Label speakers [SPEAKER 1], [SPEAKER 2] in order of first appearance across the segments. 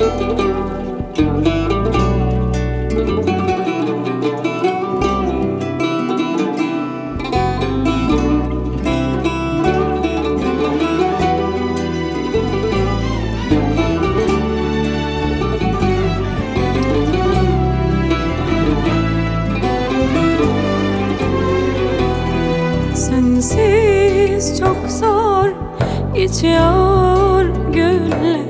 [SPEAKER 1] Sensiz çok zor geçiyor günler.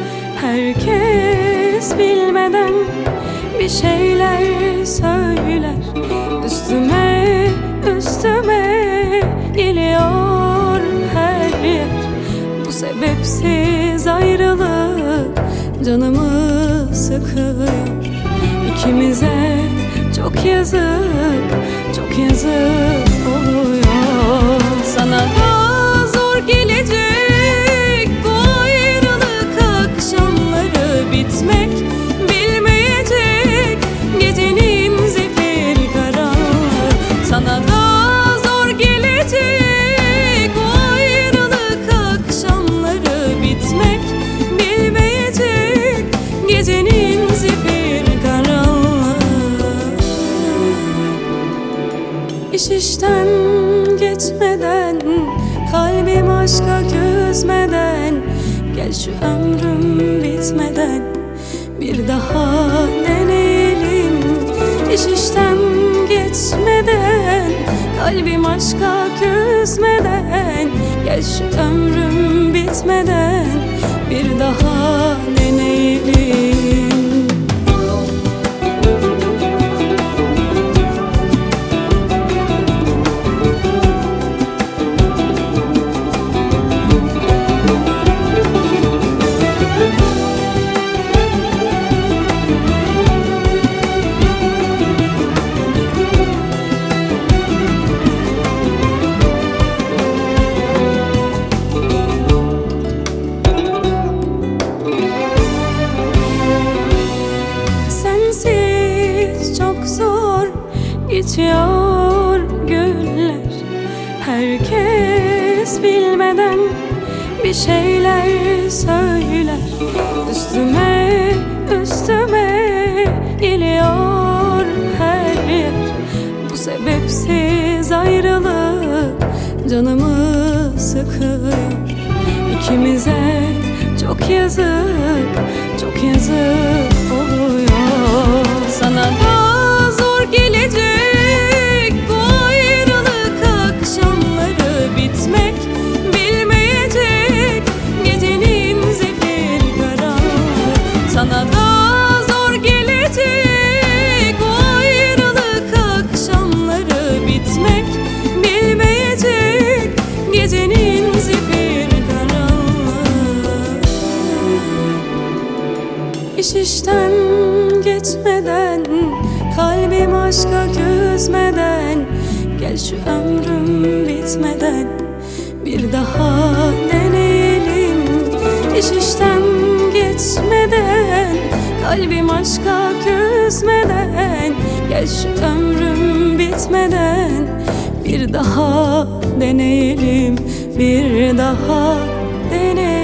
[SPEAKER 1] Herkes bilmeden bir şeyler söyler. Üstüme üstüme geliyor her yer. Bu sebepsiz ayrılık canımı sıkıyor. İkimize çok yazık, çok yazık oluyor. Sana da zor gelecek bu ayrılık akşamları, bitmek bilmeyecek gecenin zifiri karanlığı. Sana da zor gelecek bu ayrılık akşamları, bitmek bilmeyecek gecenin zifiri karanlığı. İş işten geçmeden, kalbim aşka küsmeden, gel şu ömrüm bitmeden bir daha deneyelim. İş işten geçmeden, kalbim aşka küsmeden, gel şu ömrüm bitmeden bir daha deneyelim. Geçiyor günler. Herkes bilmeden bir şeyler söyler. Üstüme üstüme geliyor her yer. Bu sebepsiz ayrılık canımı sıkıyor. İkimize çok yazık, çok yazık oluyor. Sana da zor gelecek bu ayrılık akşamları, bitmek bilmeyecek gecenin zifiri karanlığı. Sana da zor gelecek bu ayrılık akşamları, bitmek bilmeyecek gecenin zifiri karanlığı. İş işten geçmeden, kalbim aşka küsmeden, gel şu ömrüm bitmeden bir daha deneyelim. İş işten geçmeden, kalbim aşka küsmeden, gel şu ömrüm bitmeden bir daha deneyelim, bir daha deneyelim.